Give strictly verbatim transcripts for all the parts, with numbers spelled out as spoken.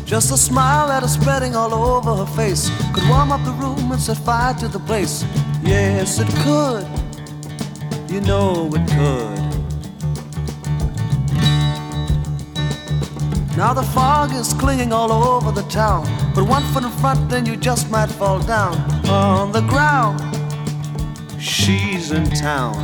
Just a smile that is spreading all over her face could warm up the room and set fire to the place. Yes, it could. You know it could. Now the fog is clinging all over the town, but one foot in front, then you just might fall down on the ground. She's in town.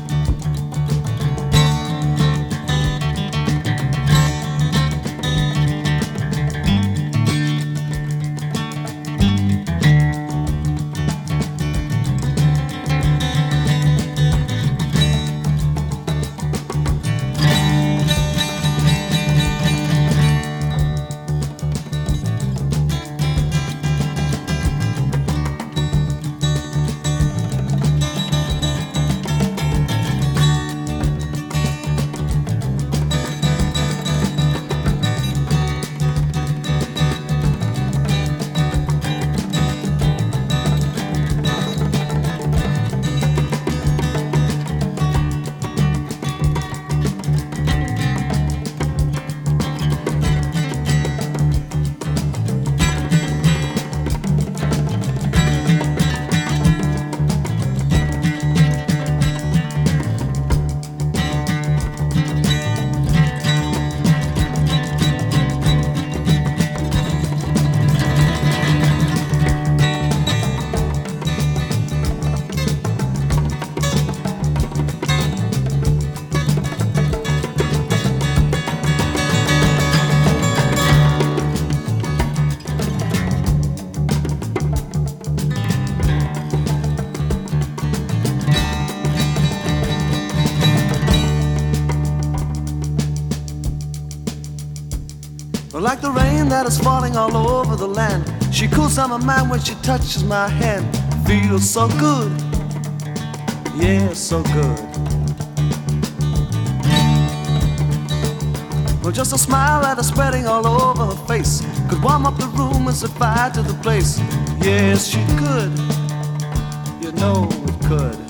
Like the rain that is falling all over the land, she cools down my mind when she touches my hand. Feels so good, yeah, so good. Well, just a smile that is spreading all over her face could warm up the room and set fire to the place. Yes, she could, you know it could.